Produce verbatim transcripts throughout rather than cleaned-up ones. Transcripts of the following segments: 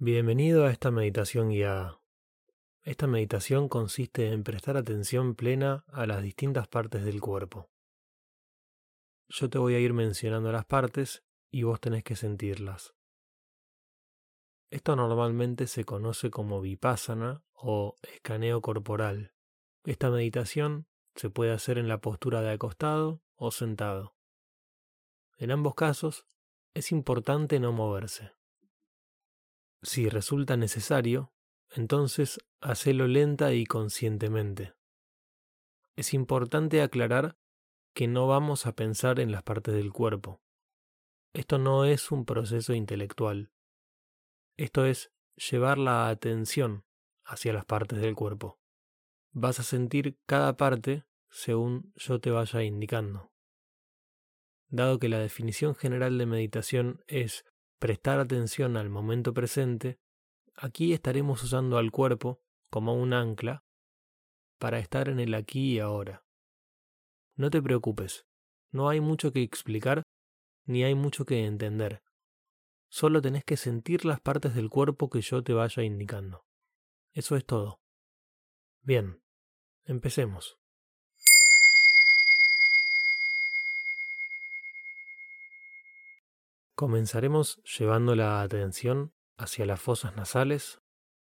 Bienvenido a esta meditación guiada. Esta meditación consiste en prestar atención plena a las distintas partes del cuerpo. Yo te voy a ir mencionando las partes y vos tenés que sentirlas. Esto normalmente se conoce como vipassana o escaneo corporal. Esta meditación se puede hacer en la postura de acostado o sentado. En ambos casos, es importante no moverse. Si resulta necesario, entonces hacelo lenta y conscientemente. Es importante aclarar que no vamos a pensar en las partes del cuerpo. Esto no es un proceso intelectual. Esto es llevar la atención hacia las partes del cuerpo. Vas a sentir cada parte según yo te vaya indicando. Dado que la definición general de meditación es prestar atención al momento presente, aquí estaremos usando al cuerpo como un ancla para estar en el aquí y ahora. No te preocupes, no hay mucho que explicar ni hay mucho que entender. Solo tenés que sentir las partes del cuerpo que yo te vaya indicando. Eso es todo. Bien, empecemos. Comenzaremos llevando la atención hacia las fosas nasales.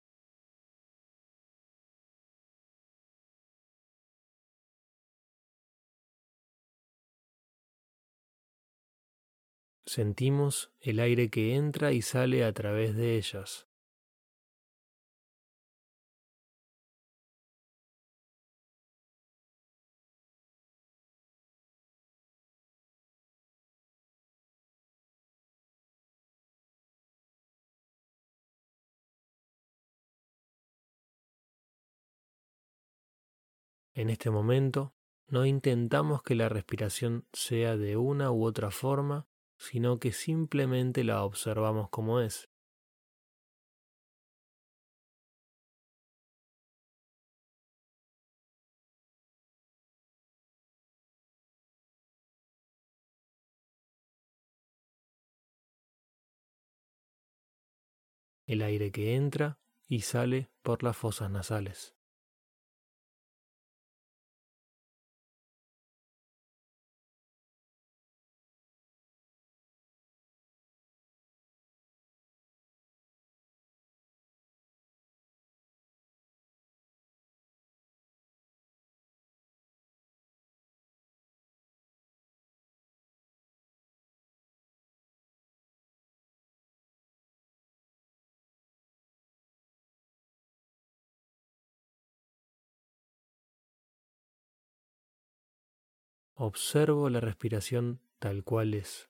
Sentimos el aire que entra y sale a través de ellas. En este momento, no intentamos que la respiración sea de una u otra forma, sino que simplemente la observamos como es. El aire que entra y sale por las fosas nasales. Observo la respiración tal cual es.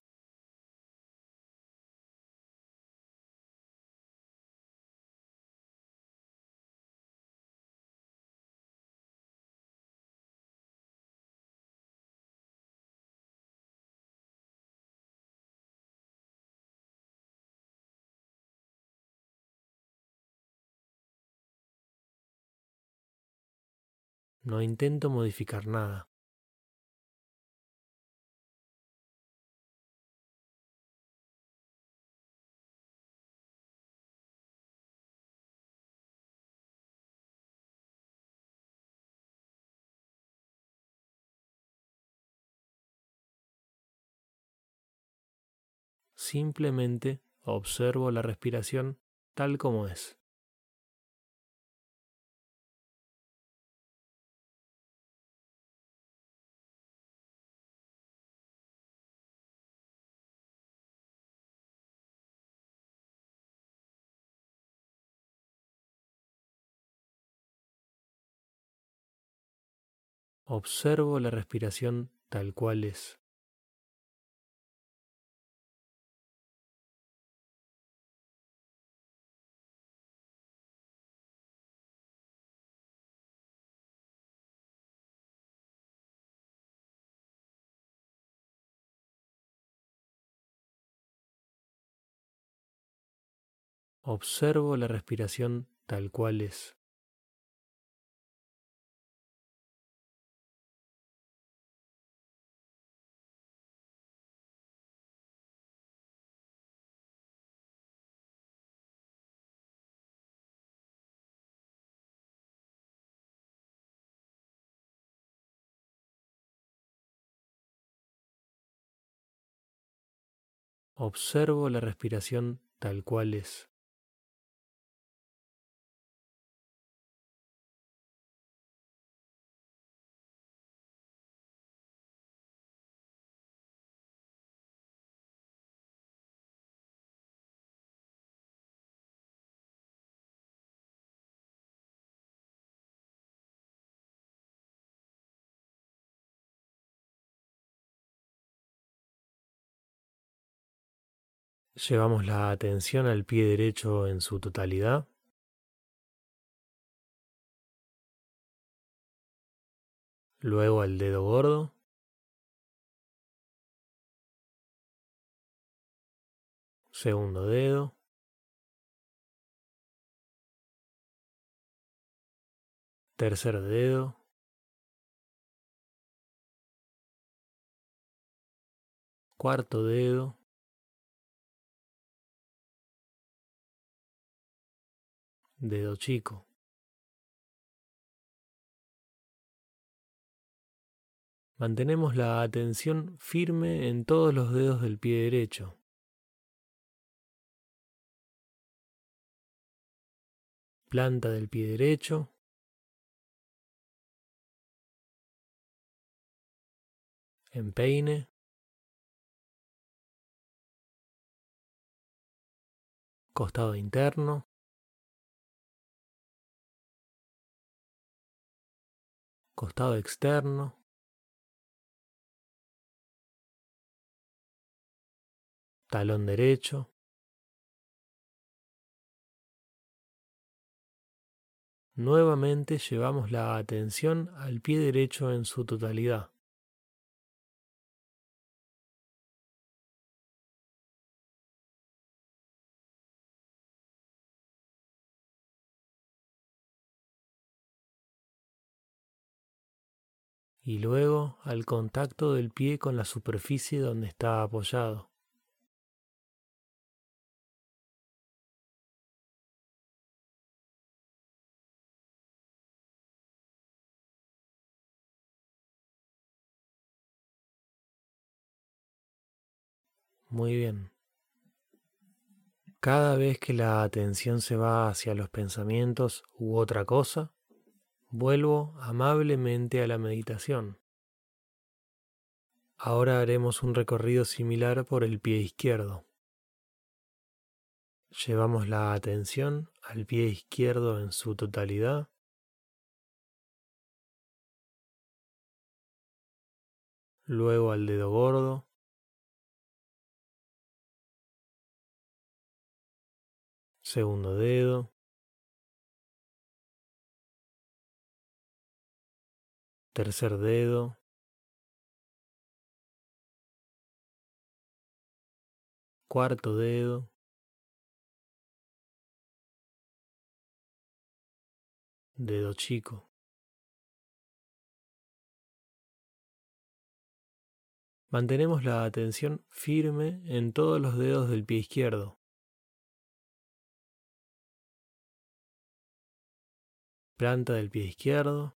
No intento modificar nada. Simplemente observo la respiración tal como es. Observo la respiración tal cual es. Observo la respiración tal cual es. Observo la respiración tal cual es. Llevamos la atención al pie derecho en su totalidad. Luego al dedo gordo. Segundo dedo. Tercer dedo. Cuarto dedo. Dedo chico. Mantenemos la atención firme en todos los dedos del pie derecho. Planta del pie derecho. Empeine. Costado interno. Costado externo. Talón derecho. Nuevamente llevamos la atención al pie derecho en su totalidad. Y luego al contacto del pie con la superficie donde está apoyado. Muy bien. Cada vez que la atención se va hacia los pensamientos u otra cosa, vuelvo amablemente a la meditación. Ahora haremos un recorrido similar por el pie izquierdo. Llevamos la atención al pie izquierdo en su totalidad. Luego al dedo gordo. Segundo dedo. Tercer dedo. Cuarto dedo. Dedo chico. Mantenemos la atención firme en todos los dedos del pie izquierdo. Planta del pie izquierdo.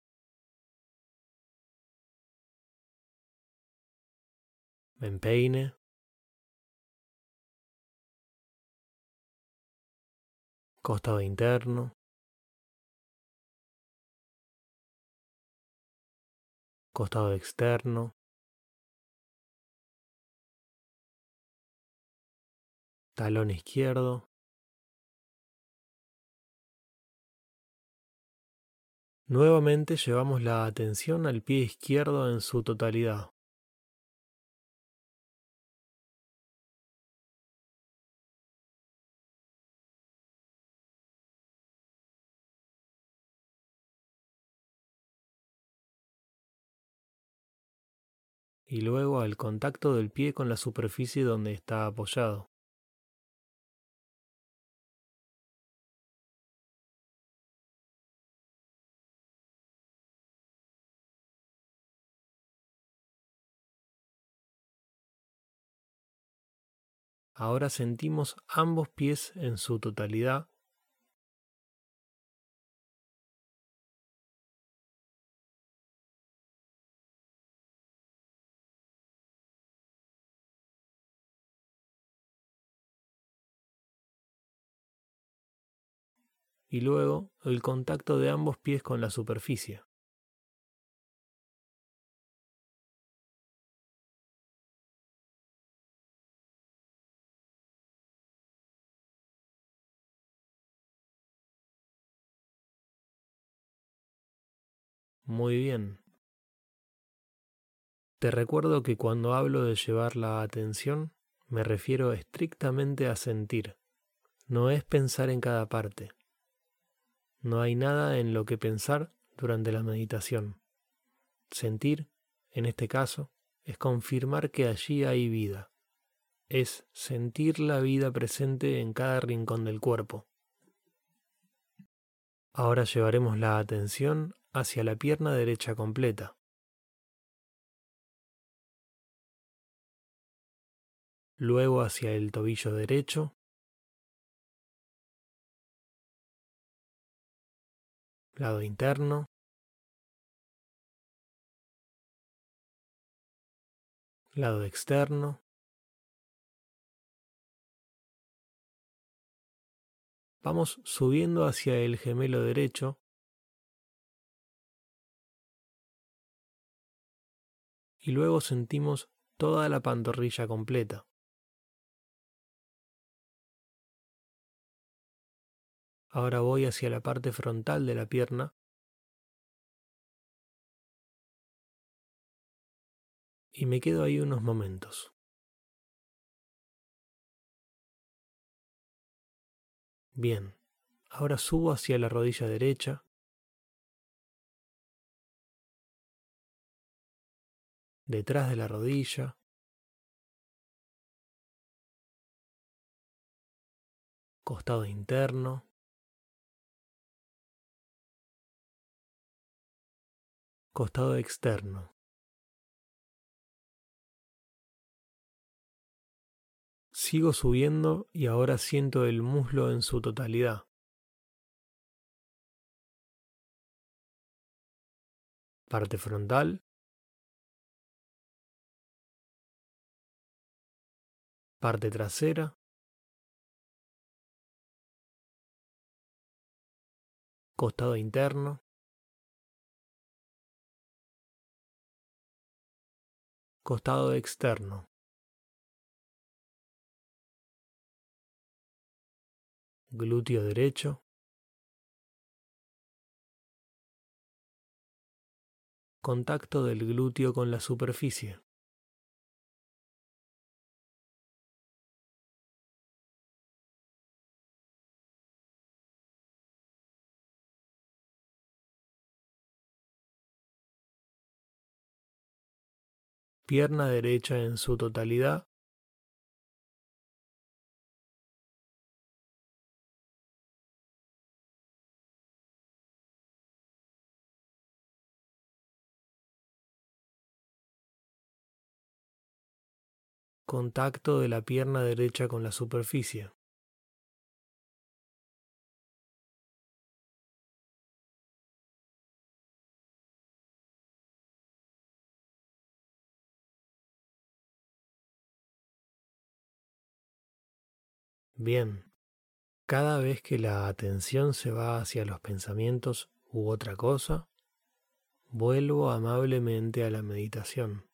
Empeine. Costado interno. Costado externo. Talón izquierdo. Nuevamente llevamos la atención al pie izquierdo en su totalidad. Y luego al contacto del pie con la superficie donde está apoyado. Ahora sentimos ambos pies en su totalidad. y luego el contacto de ambos pies con la superficie. Muy bien. Te recuerdo que cuando hablo de llevar la atención, me refiero estrictamente a sentir. No es pensar en cada parte. No hay nada en lo que pensar durante la meditación. Sentir, en este caso, es confirmar que allí hay vida. Es sentir la vida presente en cada rincón del cuerpo. Ahora llevaremos la atención hacia la pierna derecha completa. Luego hacia el tobillo derecho, lado interno, lado externo, vamos subiendo hacia el gemelo derecho y luego sentimos toda la pantorrilla completa. Ahora voy hacia la parte frontal de la pierna y me quedo ahí unos momentos. Bien, ahora subo hacia la rodilla derecha, detrás de la rodilla, costado interno, costado externo. Sigo subiendo y ahora siento el muslo en su totalidad. Parte frontal, parte trasera, costado interno, costado externo, glúteo derecho, contacto del glúteo con la superficie. Pierna derecha en su totalidad, contacto de la pierna derecha con la superficie. Bien, cada vez que la atención se va hacia los pensamientos u otra cosa, vuelvo amablemente a la meditación.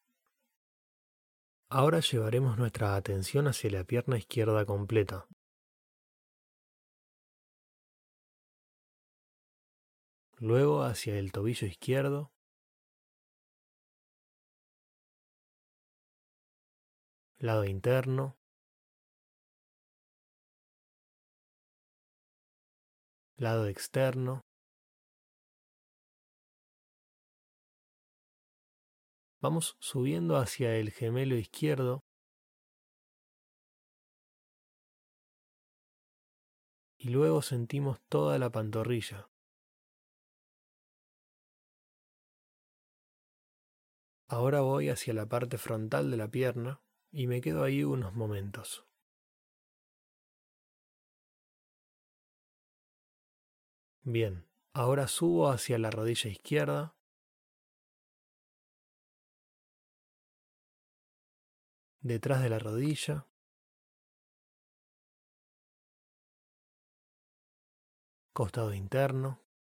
Ahora llevaremos nuestra atención hacia la pierna izquierda completa. Luego hacia el tobillo izquierdo, lado interno, lado externo. Vamos subiendo hacia el gemelo izquierdo y luego sentimos toda la pantorrilla. Ahora voy hacia la parte frontal de la pierna y me quedo ahí unos momentos. Bien, ahora subo hacia la rodilla izquierda, detrás de la rodilla, costado interno,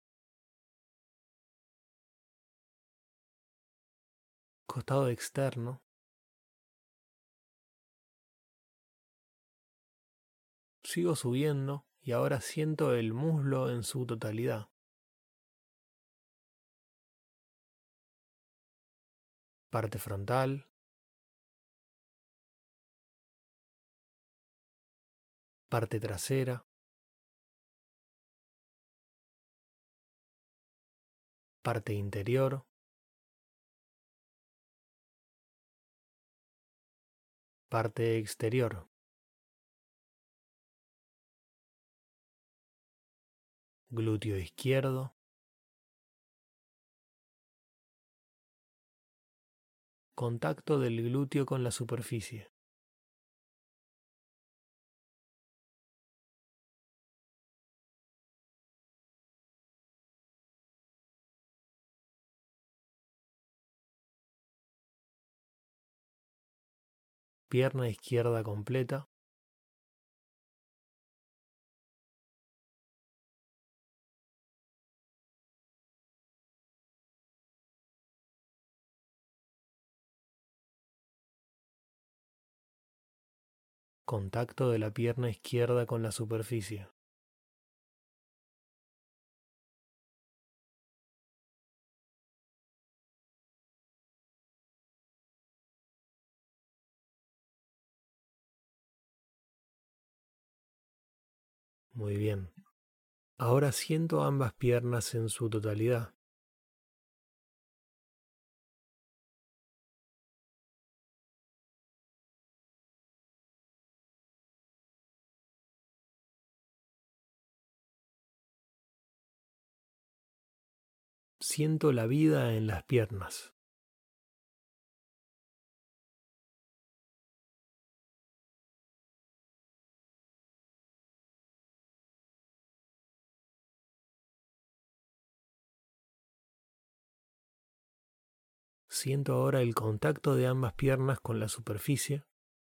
costado externo, sigo subiendo y ahora siento el muslo en su totalidad. Parte frontal, parte trasera, parte interior, parte exterior, glúteo izquierdo, contacto del glúteo con la superficie. Pierna izquierda completa, contacto de la pierna izquierda con la superficie. Muy bien. Ahora siento ambas piernas en su totalidad. Siento la vida en las piernas. Siento ahora el contacto de ambas piernas con la superficie.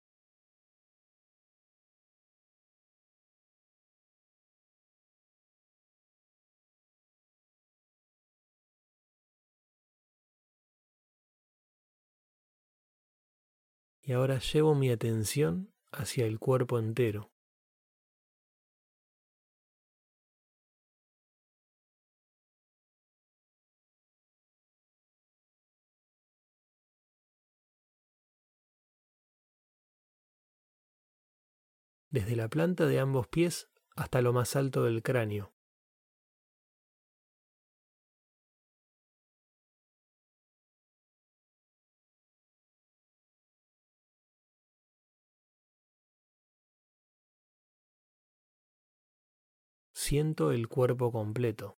Y ahora llevo mi atención hacia el cuerpo entero. Desde la planta de ambos pies hasta lo más alto del cráneo. Siento el cuerpo completo.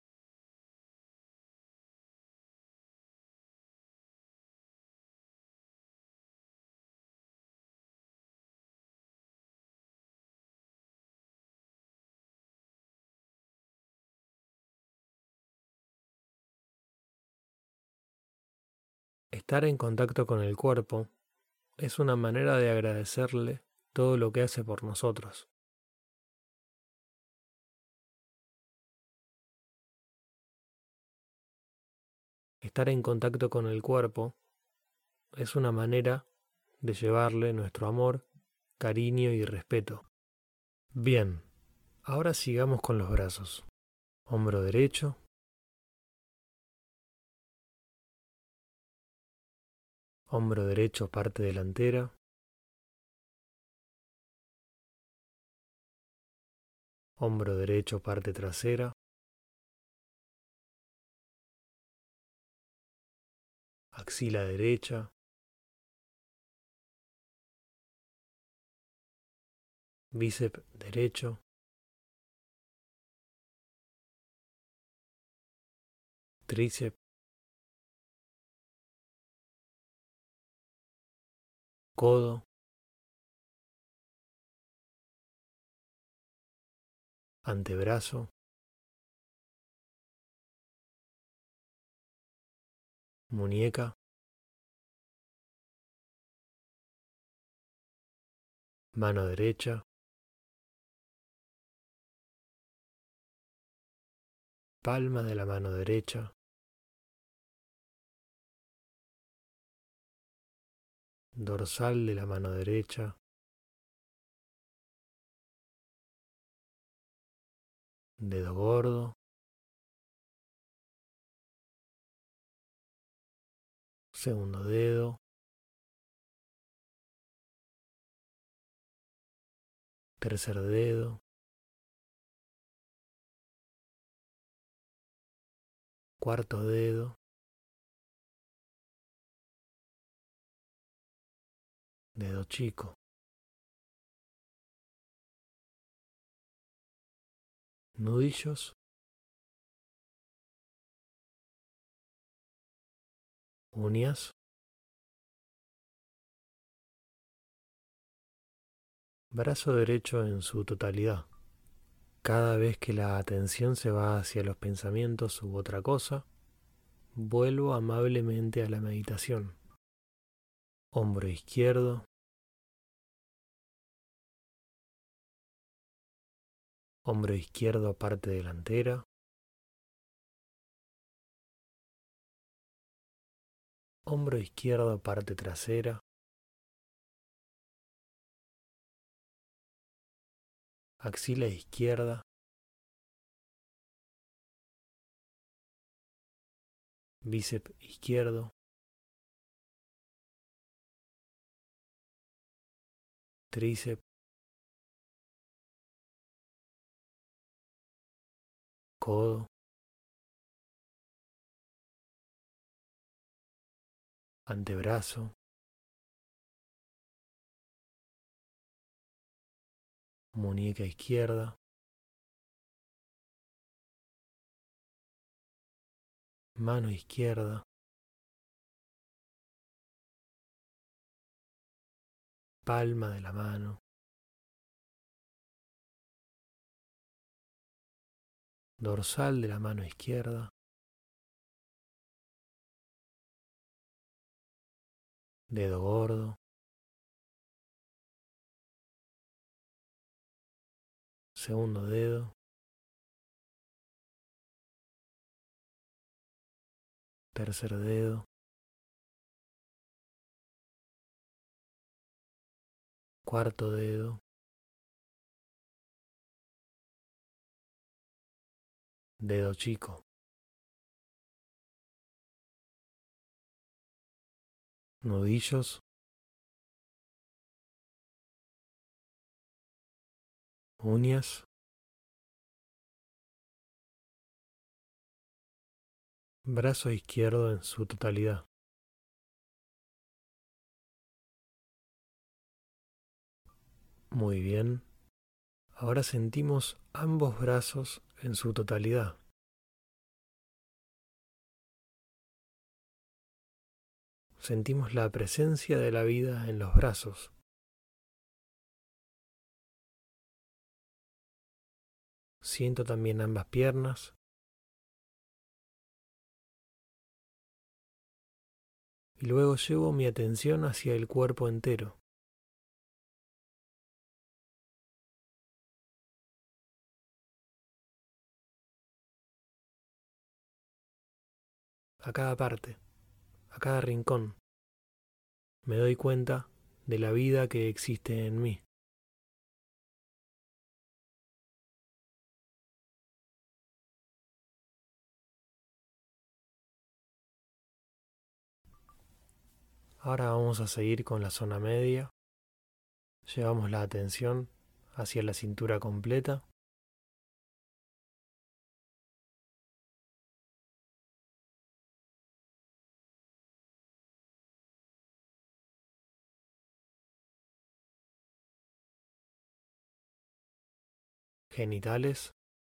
Estar en contacto con el cuerpo es una manera de agradecerle todo lo que hace por nosotros. Estar en contacto con el cuerpo es una manera de llevarle nuestro amor, cariño y respeto. Bien, ahora sigamos con los brazos. Hombro derecho, hombro derecho parte delantera, hombro derecho parte trasera, axila derecha, bíceps derecho, tríceps, codo, antebrazo, muñeca, mano derecha, palma de la mano derecha, dorsal de la mano derecha, dedo gordo, segundo dedo, tercer dedo, cuarto dedo, dedo chico, nudillos, uñas, brazo derecho en su totalidad. Cada vez que la atención se va hacia los pensamientos u otra cosa, vuelvo amablemente a la meditación. Hombro izquierdo, hombro izquierdo parte delantera, hombro izquierdo parte trasera, axila izquierda, bíceps izquierdo, tríceps, codo, antebrazo, muñeca izquierda, mano izquierda, palma de la mano, dorsal de la mano izquierda, dedo gordo, segundo dedo, tercer dedo, cuarto dedo, dedo chico, nudillos, uñas, brazo izquierdo en su totalidad. Muy bien. Ahora sentimos ambos brazos en su totalidad. Sentimos la presencia de la vida en los brazos. Siento también ambas piernas. Y luego llevo mi atención hacia el cuerpo entero. A cada parte, a cada rincón. Me doy cuenta de la vida que existe en mí. Ahora vamos a seguir con la zona media. Llevamos la atención hacia la cintura completa. Genitales.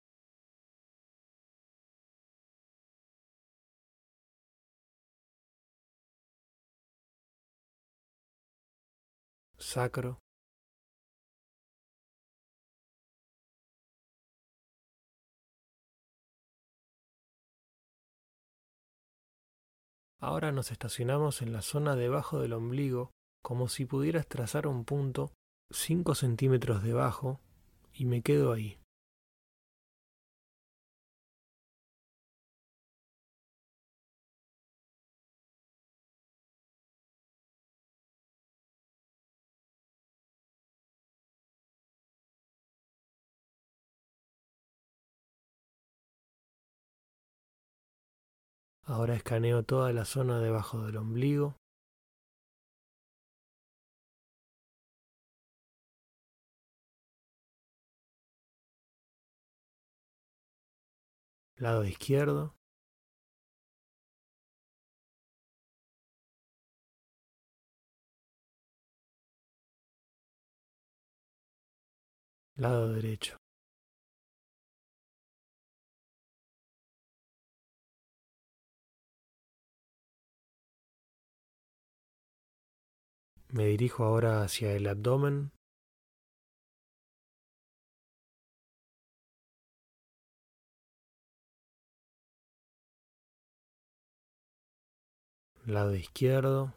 Sacro. Ahora nos estacionamos en la zona debajo del ombligo, como si pudieras trazar un punto cinco centímetros debajo, y me quedo ahí. Ahora escaneo toda la zona debajo del ombligo. Lado izquierdo. Lado derecho. Me dirijo ahora hacia el abdomen. Lado izquierdo.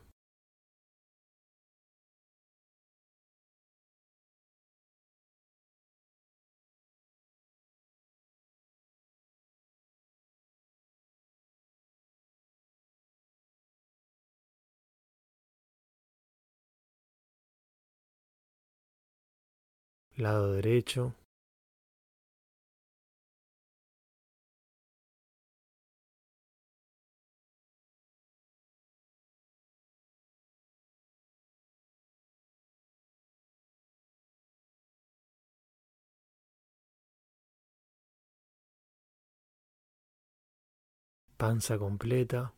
Lado derecho. Panza completa.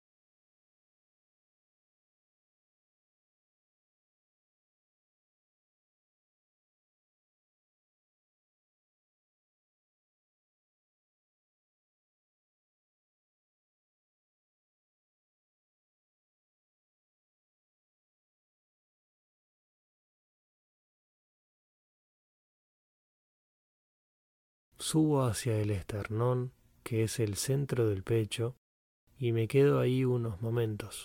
Subo hacia el esternón, que es el centro del pecho, y me quedo ahí unos momentos.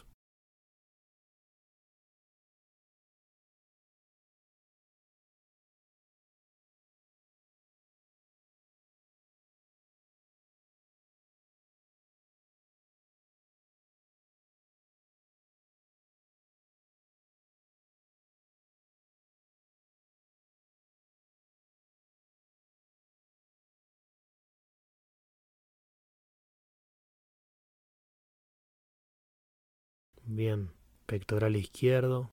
Bien, pectoral izquierdo.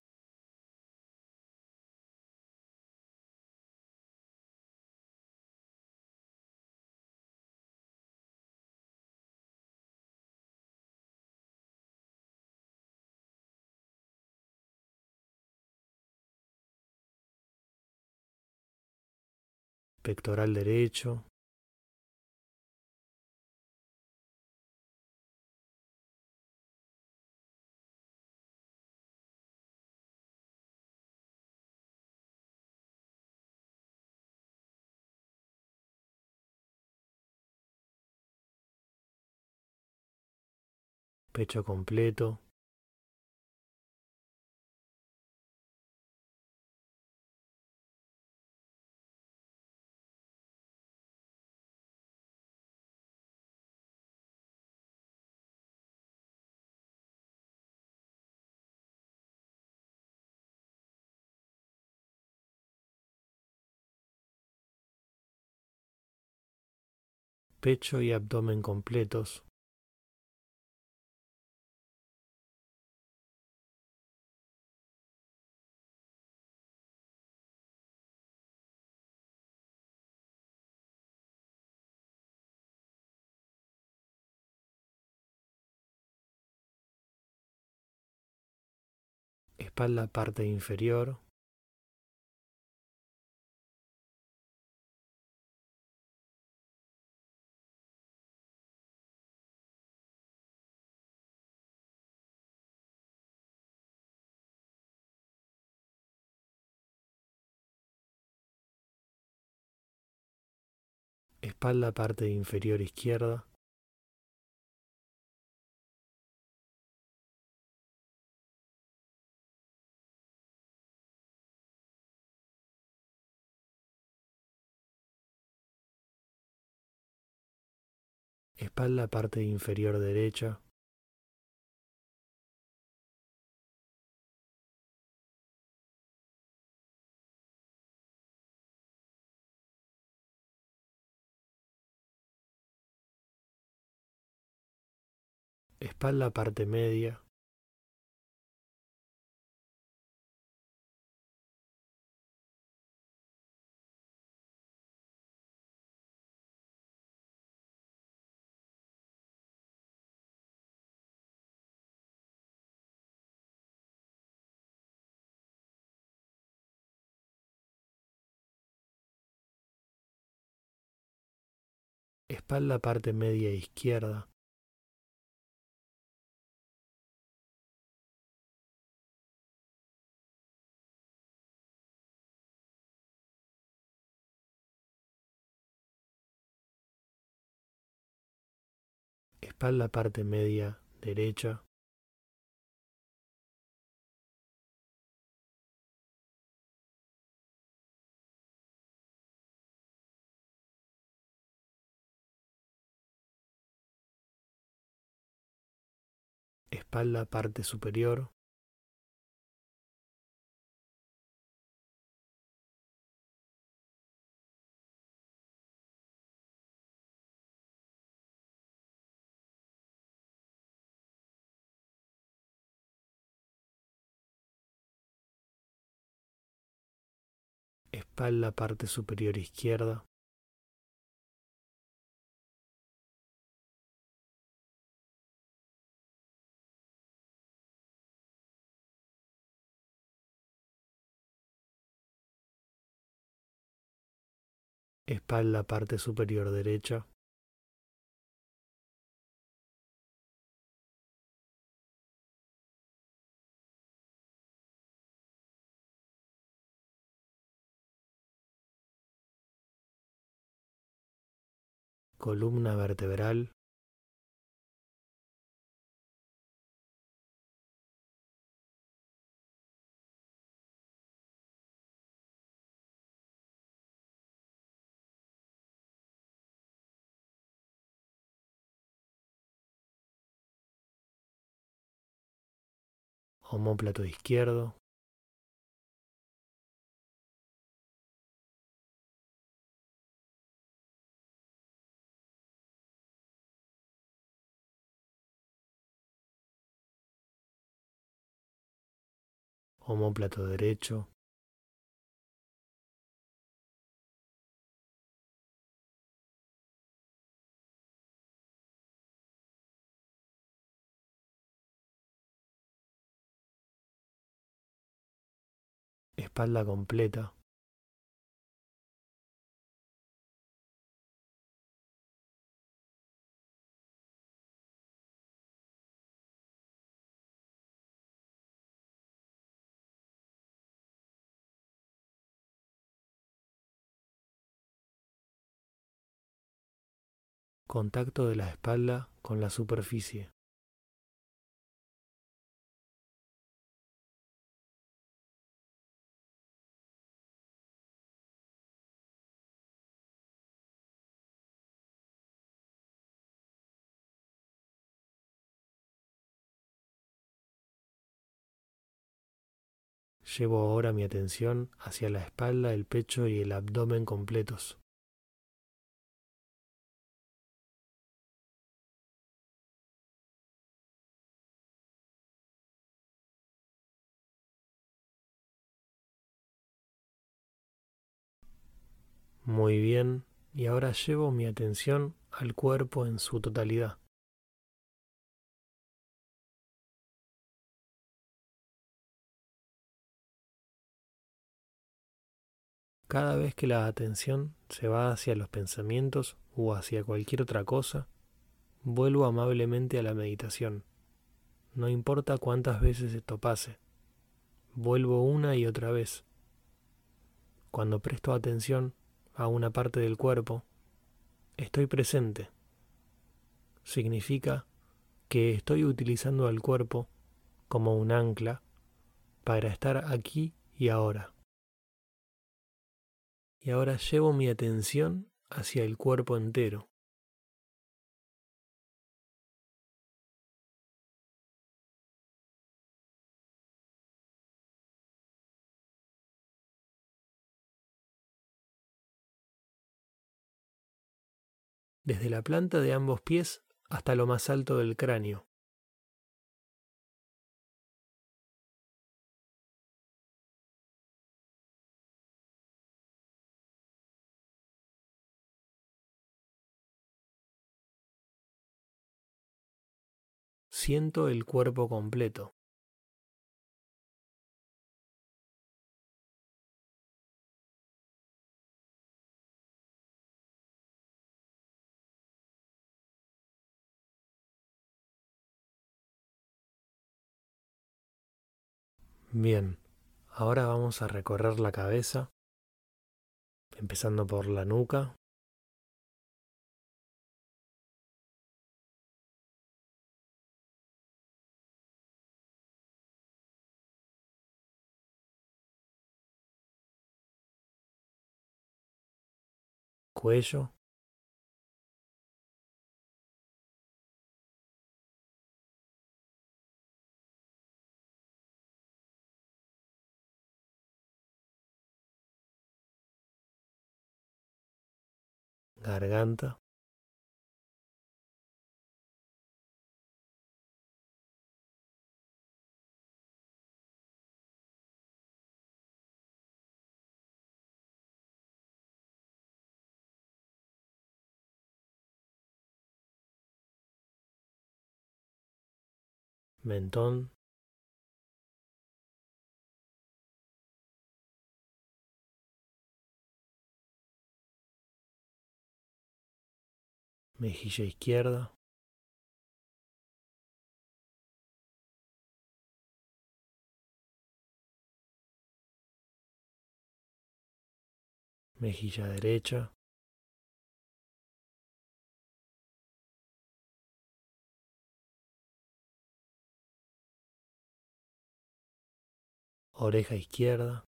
Pectoral derecho. Pecho completo. Pecho y abdomen completos. Espalda parte inferior. Espalda parte inferior izquierda. Espalda parte inferior derecha. espalda parte media, espalda parte media izquierda, espalda parte media derecha, espalda parte superior, espalda parte superior izquierda, espalda parte superior derecha, columna vertebral, omóplato izquierdo, omóplato derecho, espalda completa, contacto de la espalda con la superficie, llevo ahora mi atención hacia la espalda, el pecho y el abdomen completos. Muy bien, y ahora llevo mi atención al cuerpo en su totalidad. Cada vez que la atención se va hacia los pensamientos o hacia cualquier otra cosa, vuelvo amablemente a la meditación. No importa cuántas veces esto pase, vuelvo una y otra vez. Cuando presto atención a una parte del cuerpo, estoy presente. Significa que estoy utilizando al cuerpo como un ancla para estar aquí y ahora. Y ahora llevo mi atención hacia el cuerpo entero. Desde la planta de ambos pies hasta lo más alto del cráneo. siento el cuerpo completo. Bien, ahora vamos a recorrer la cabeza, empezando por la nuca, cuello, garganta, mentón, mejilla izquierda, mejilla derecha, oreja izquierda,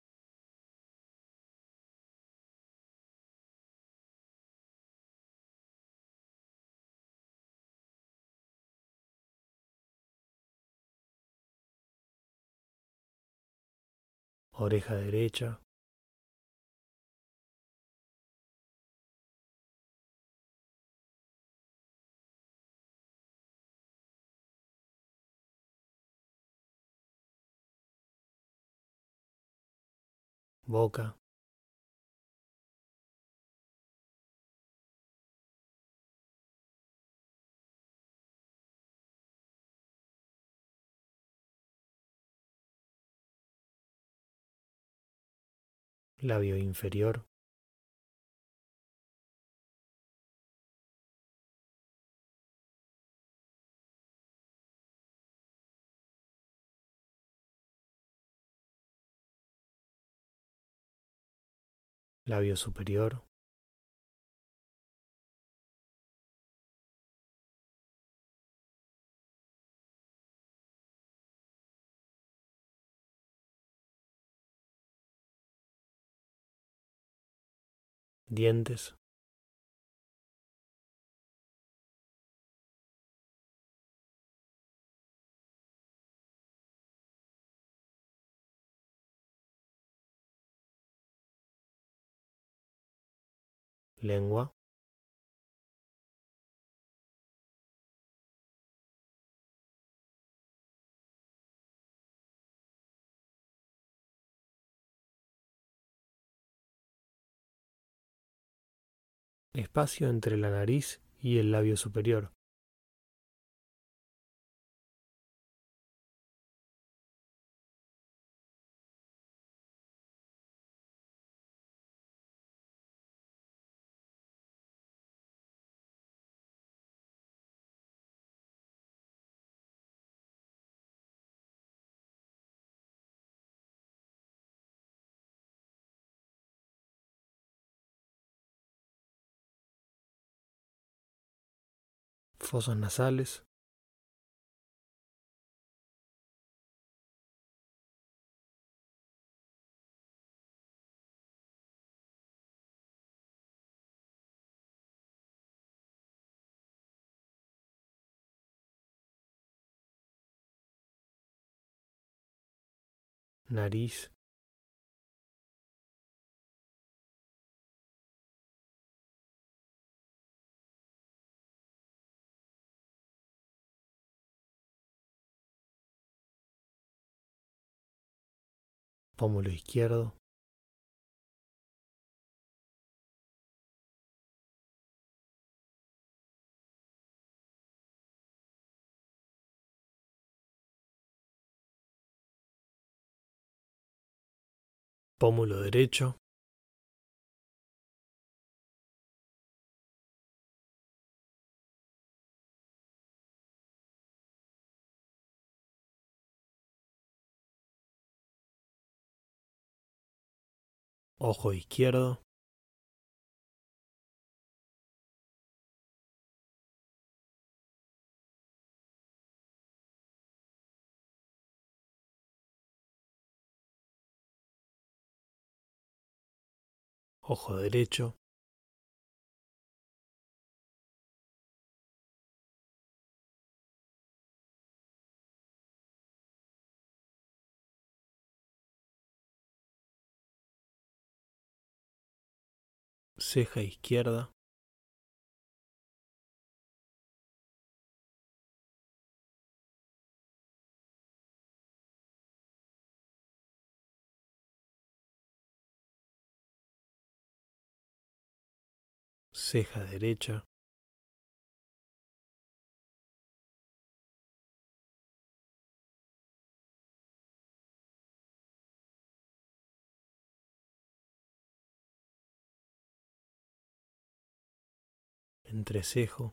oreja derecha, boca, labio inferior, labio superior, dientes, lengua, espacio entre la nariz y el labio superior, fosas nasales, nariz, pómulo izquierdo, pómulo derecho, ojo izquierdo, ojo derecho, ceja izquierda, ceja derecha, entrecejo,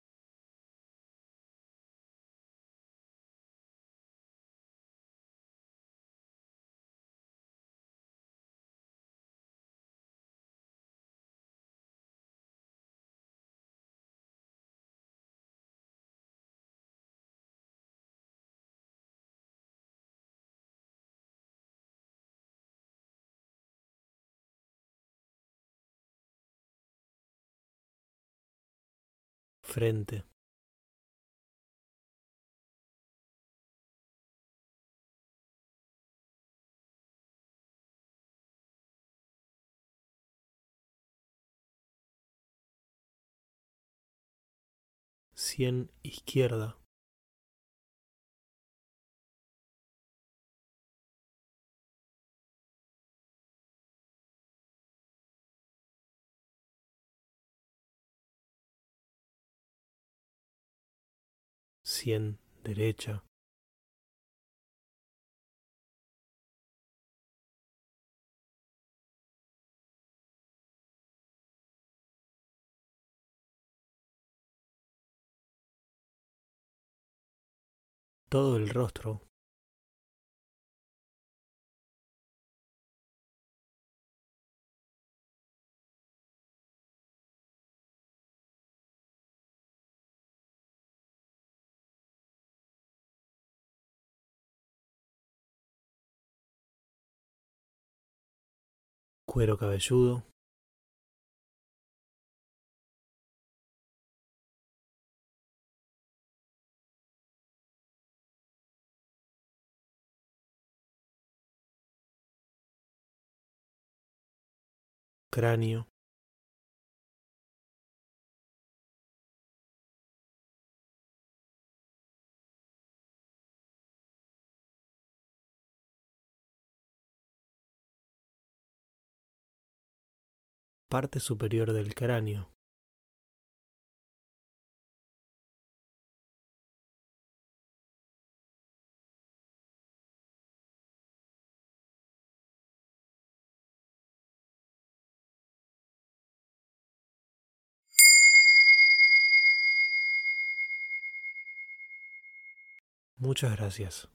frente, sien izquierda, sien derecha, todo el rostro, cuero cabelludo, cráneo, parte superior del cráneo, muchas gracias.